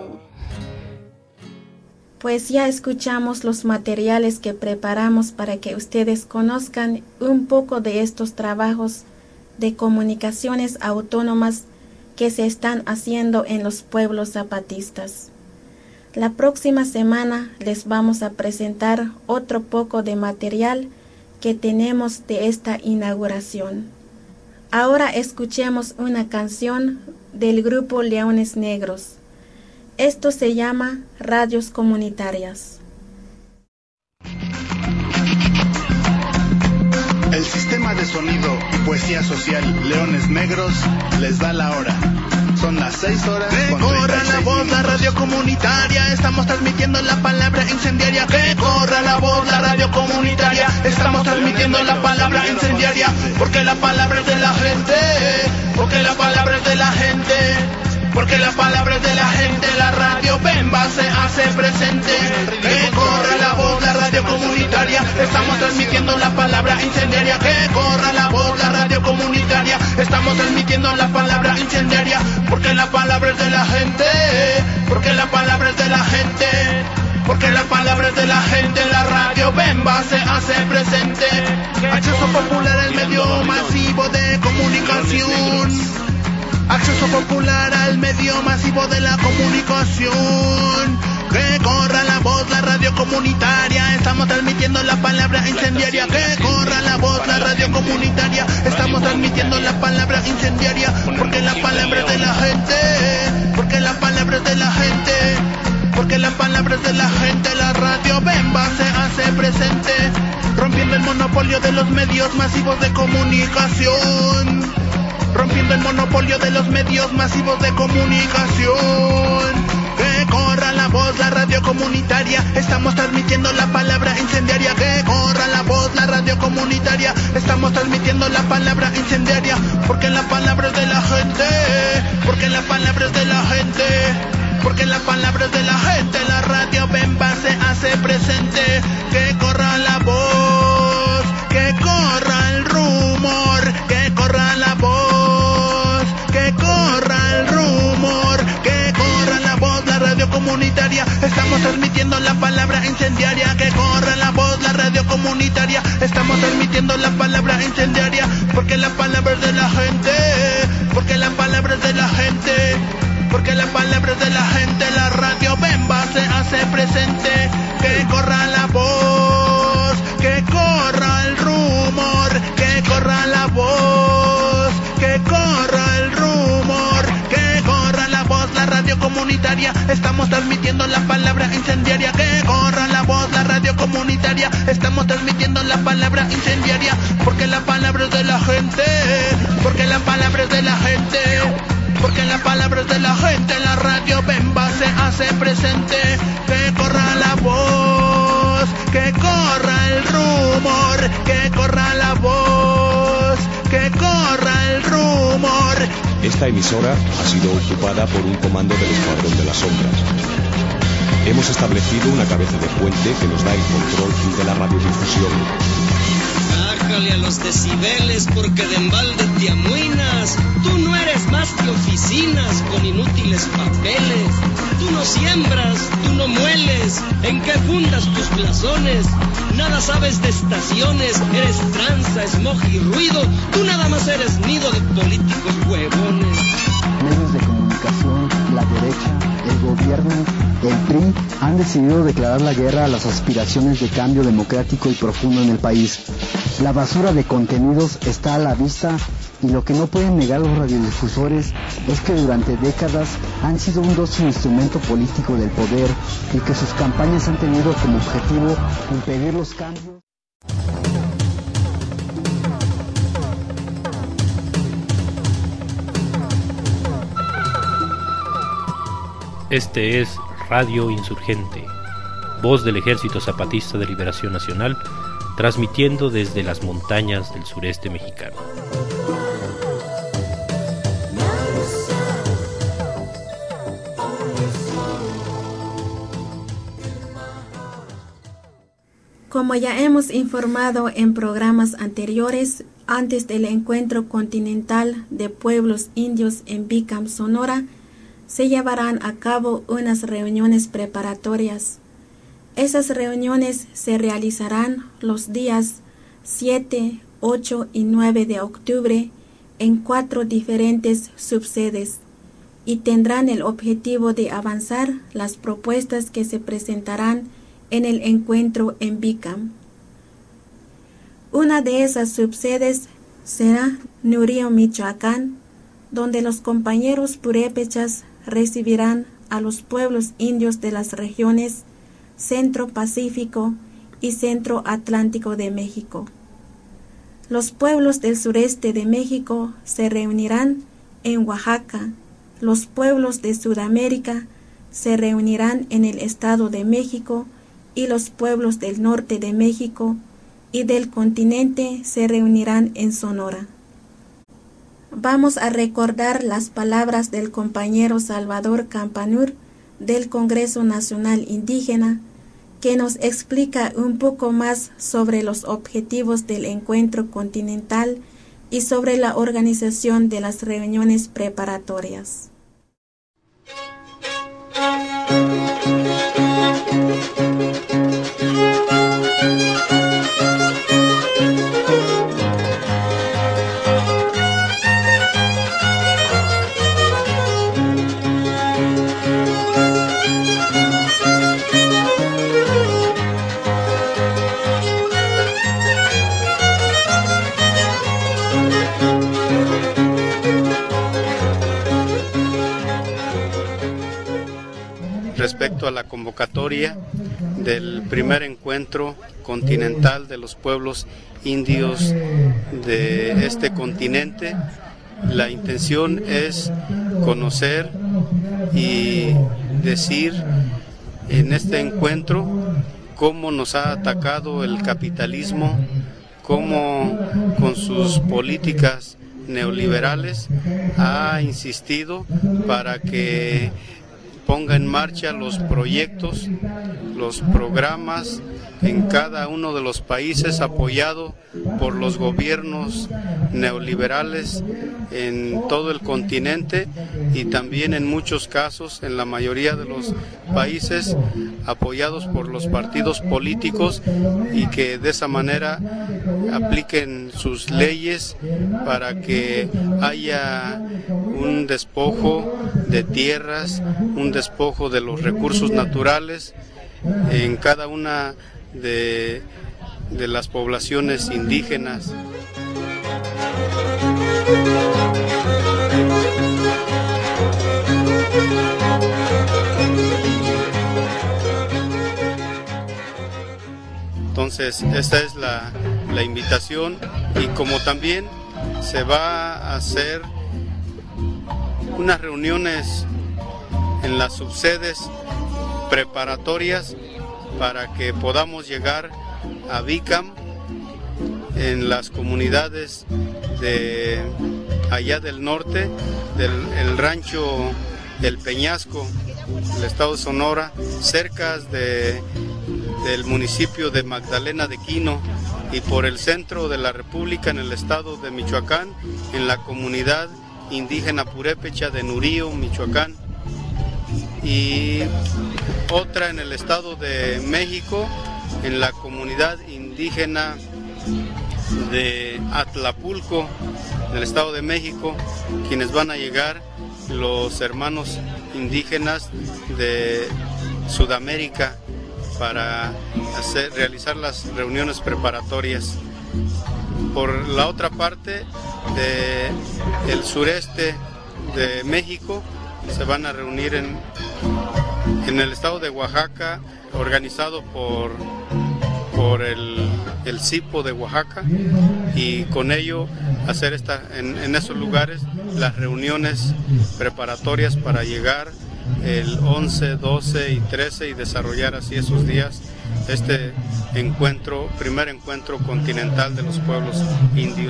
Pues ya escuchamos los materiales que preparamos para que ustedes conozcan un poco de estos trabajos de comunicaciones autónomas que se están haciendo en los pueblos zapatistas. La próxima semana les vamos a presentar otro poco de material que tenemos de esta inauguración. Ahora escuchemos una canción del grupo Leones Negros. Esto se llama Radios Comunitarias. El sistema de sonido y poesía social Leones Negros les da la hora. Son las seis horas. Que corra la voz, la radio comunitaria. Estamos transmitiendo la palabra incendiaria. Que corra la voz, la radio comunitaria. Estamos transmitiendo la palabra incendiaria. Porque la palabra es de la gente. Porque la palabra es de la gente. Porque la palabra es de la gente. La radio Bemba se hace presente. Que corra la voz, la radio comunitaria. Estamos transmitiendo la palabra incendiaria. Que corra la voz, la radio comunitaria. Estamos transmitiendo la palabra incendiaria. Porque la palabra es de la gente. Porque la palabra es de la gente. Porque la palabra es de la gente. La radio Bemba se hace presente. Acceso popular al medio masivo de comunicación. Acceso popular al medio masivo de la comunicación. Que corra la voz, la radio comunitaria. Estamos transmitiendo la palabra incendiaria. Que corra la voz, la radio comunitaria. Estamos transmitiendo la palabra incendiaria. Porque la palabra es de la gente. Porque la palabra es de la gente. Porque la palabra es de la gente. La radio Bemba se hace presente. Rompiendo el monopolio de los medios masivos de comunicación. Rompiendo el monopolio de los medios masivos de comunicación. Que corra voz, la radio comunitaria. Estamos transmitiendo la palabra incendiaria. Que corra la voz, la radio comunitaria. Estamos transmitiendo la palabra incendiaria. Porque la palabra es de la gente. Porque la palabra es de la gente. Porque la palabra es de la gente. La radio Bemba se hace presente. Que corra la voz, que corra el rumor, que corra la voz, que corra el rumor, que corra la voz, la radio comunitaria. Estamos transmitiendo la palabra incendiaria. Que corra la voz, la radio comunitaria. Estamos transmitiendo la palabra incendiaria. Porque la palabra es de la gente. Porque la palabra es de la gente. Porque la palabra es de la gente. La radio Bemba se hace presente. Que corra la voz, que corra el rumor, que corra la voz, que corra el rumor, que corra la voz, la radio comunitaria. Estamos transmitiendo la palabra incendiaria. Que corra la voz, la radio comunitaria. Estamos transmitiendo la palabra incendiaria. Porque la palabra es de la gente. Porque la palabra es de la gente. Porque la palabra es de la gente. La radio Bemba se hace presente. Que corra la voz, que corra el rumor, que corra la voz, que corra el rumor. Esta emisora ha sido ocupada por un comando del Escuadrón de las Sombras. Hemos establecido una cabeza de puente que nos da el control de la radiodifusión. Bájale a los decibeles porque de embalde te amuinas. Tú no eres más que oficinas con inútiles papeles. Tú no siembras, tú no mueles. ¿En qué fundas tus blasones? Nada sabes de estaciones. Eres tranza, smog y ruido. Tú nada más eres nido de políticos huevones. Medios de comunicación, la derecha, el gobierno, el P R I han decidido declarar la guerra a las aspiraciones de cambio democrático y profundo en el país. La basura de contenidos está a la vista y lo que no pueden negar los radiodifusores es que durante décadas han sido un dócil instrumento político del poder y que sus campañas han tenido como objetivo impedir los cambios. Este es Radio Insurgente, voz del Ejército Zapatista de Liberación Nacional, transmitiendo desde las montañas del sureste mexicano. Como ya hemos informado en programas anteriores, antes del encuentro continental de pueblos indios en Bicam, Sonora, se llevarán a cabo unas reuniones preparatorias. Esas reuniones se realizarán los días siete, ocho y nueve de octubre en cuatro diferentes subsedes y tendrán el objetivo de avanzar las propuestas que se presentarán en el encuentro en Bicam. Una de esas subsedes será Nurío, Michoacán, donde los compañeros purépechas recibirán a los pueblos indios de las regiones Centro Pacífico y Centro Atlántico de México. Los pueblos del sureste de México se reunirán en Oaxaca. Los pueblos de Sudamérica se reunirán en el Estado de México y los pueblos del norte de México y del continente se reunirán en Sonora. Vamos a recordar las palabras del compañero Salvador Campanur del Congreso Nacional Indígena, que nos explica un poco más sobre los objetivos del encuentro continental y sobre la organización de las reuniones preparatorias. Respecto a la convocatoria del primer encuentro continental de los pueblos indios de este continente, la intención es conocer y decir en este encuentro cómo nos ha atacado el capitalismo, cómo con sus políticas neoliberales ha insistido para que ponga en marcha los proyectos, los programas en cada uno de los países apoyado por los gobiernos neoliberales en todo el continente y también en muchos casos, en la mayoría de los países, apoyados por los partidos políticos y que de esa manera apliquen sus leyes para que haya un despojo de tierras, un despojo de los recursos naturales en cada una de, de las poblaciones indígenas. Entonces, esta es la, la invitación, y como también se va a hacer unas reuniones en las subsedes preparatorias para que podamos llegar a BICAM en las comunidades de allá del norte, del el rancho El Peñasco, el estado de Sonora, cerca de, del municipio de Magdalena de Quino, y por el centro de la República en el estado de Michoacán, en la comunidad indígena purépecha de Nurío, Michoacán, y otra en el estado de México, en la comunidad indígena de Atlapulco, en el estado de México, quienes van a llegar los hermanos indígenas de Sudamérica para hacer, realizar las reuniones preparatorias. Por la otra parte, del sureste de México, se van a reunir en, en el estado de Oaxaca, organizado por, por el, el CIPO de Oaxaca, y con ello hacer esta, en, en esos lugares las reuniones preparatorias para llegar el once, doce y trece y desarrollar así esos días este encuentro, primer encuentro continental de los pueblos indios.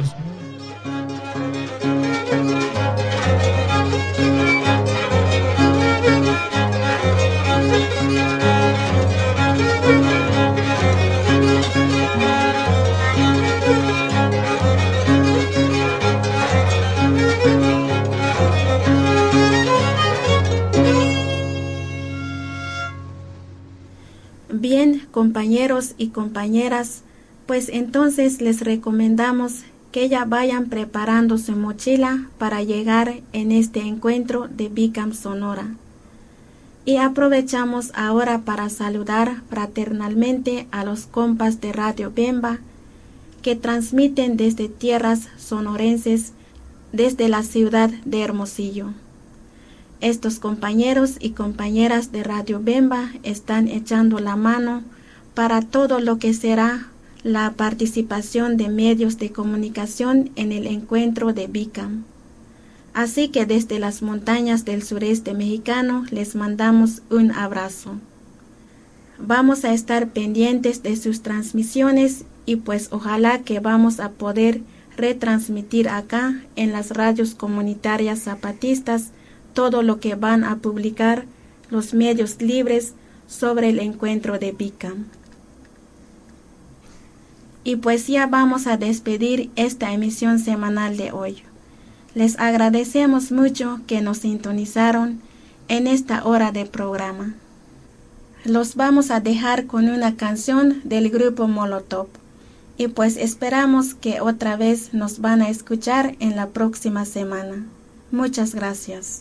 Bien, compañeros y compañeras, pues entonces les recomendamos que ya vayan preparando su mochila para llegar en este encuentro de BICAM Sonora. Y aprovechamos ahora para saludar fraternalmente a los compas de Radio Bemba que transmiten desde tierras sonorenses, desde la ciudad de Hermosillo. Estos compañeros y compañeras de Radio Bemba están echando la mano para todo lo que será la participación de medios de comunicación en el encuentro de BICAM. Así que desde las montañas del sureste mexicano les mandamos un abrazo. Vamos a estar pendientes de sus transmisiones y pues ojalá que vamos a poder retransmitir acá en las radios comunitarias zapatistas todo lo que van a publicar los medios libres sobre el encuentro de BICAM. Y pues ya vamos a despedir esta emisión semanal de hoy. Les agradecemos mucho que nos sintonizaron en esta hora de programa. Los vamos a dejar con una canción del grupo Molotov. Y pues esperamos que otra vez nos van a escuchar en la próxima semana. Muchas gracias.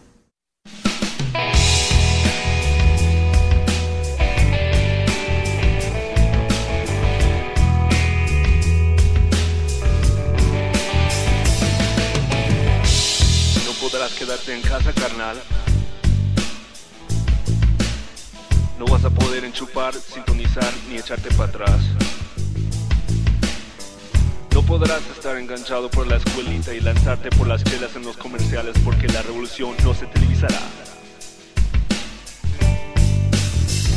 Podrás quedarte en casa, carnal. No vas a poder enchufar, sintonizar ni echarte para atrás. No podrás estar enganchado por la escuelita y lanzarte por las chelas en los comerciales, porque la revolución no se televisará.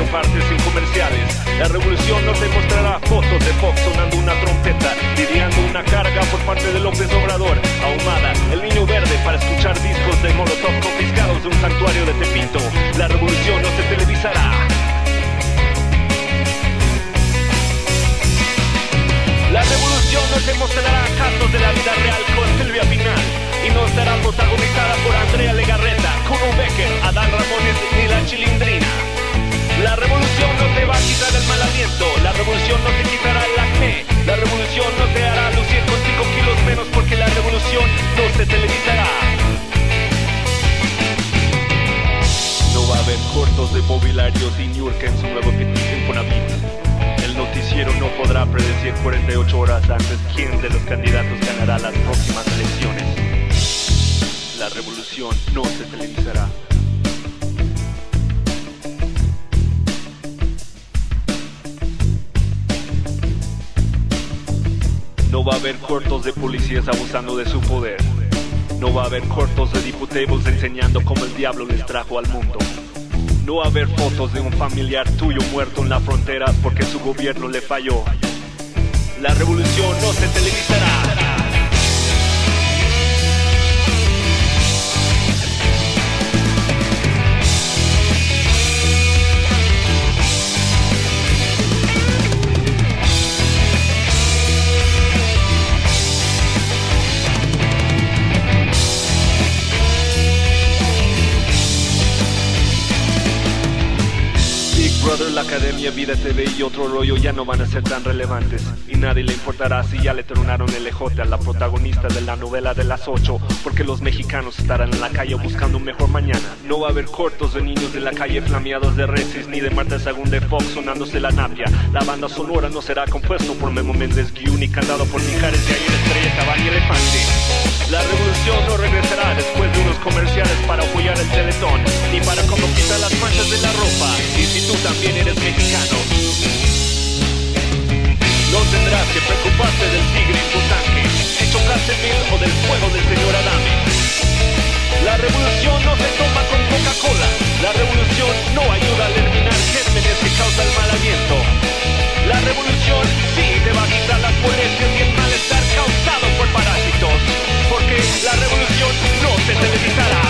partes sin comerciales. La revolución no te mostrará fotos de Fox sonando una trompeta, lidiando una carga por parte de López Obrador. Ahumada, el niño verde para escuchar discos de Molotov confiscados de un santuario de Tepito. La revolución no se televisará. La revolución no te mostrará casos de la vida real con Silvia Pinal y no estará protagonizada por Andrea Legarreta, Kuno Becker, Adán Ramones ni la Chilindrina. La revolución no te va a quitar el mal aliento, la revolución no te quitará el acné, la revolución no te hará lucir con cinco kilos menos porque la revolución no se televisará. No va a haber cortos de mobiliarios y Niurka en su nuevo Infonavit. El noticiero no podrá predecir cuarenta y ocho horas antes quién de los candidatos ganará las próximas elecciones. La revolución no se televisará. No va a haber cortos de policías abusando de su poder. No va a haber cortos de diputados enseñando cómo el diablo les trajo al mundo. No va a haber fotos de un familiar tuyo muerto en la frontera porque su gobierno le falló. La revolución no se televisará. Brother, la academia, Vida T V y otro rollo ya no van a ser tan relevantes. Y nadie le importará si ya le tronaron el ejote a la protagonista de la novela de las ocho, porque los mexicanos estarán en la calle buscando un mejor mañana. No va a haber cortos de niños de la calle flameados de Resis, ni de Marta Sagún de Fox sonándose la napia. La banda sonora no será compuesto por Memo Méndez Guiú ni cantado por Mijares de Ayer, Estrella, Cabal y Elefante. La revolución no regresará después de unos comerciales para apoyar el Teletón, ni para como quitar las manchas de la ropa. Y si tú también eres mexicano, no tendrás que preocuparte del tigre en tu tanque, si chocaste mil o del fuego del señor Adame. La revolución no se toma con Coca-Cola. La revolución no ayuda a eliminar gérmenes que causan el mal aliento. La revolución sí te va a quitar las molestias y el malestar causado por parásitos, porque la revolución no se televisará.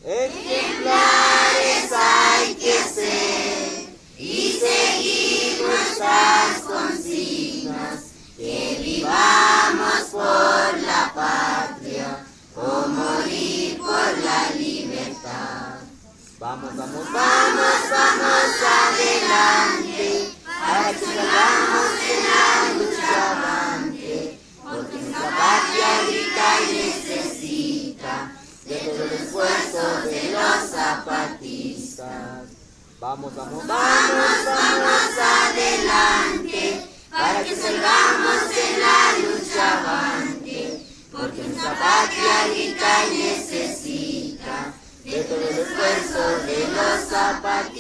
Ejemplares hay que ser y seguir vamos, vamos, vamos adelante, para que salgamos en la lucha avante, porque nuestra patria rica y necesita de todo el esfuerzo de los zapatistas. Vamos, vamos, vamos, vamos adelante, para que salgamos en la lucha avante, porque nuestra patria rica y necesita de todo el esfuerzo de los zapatistas.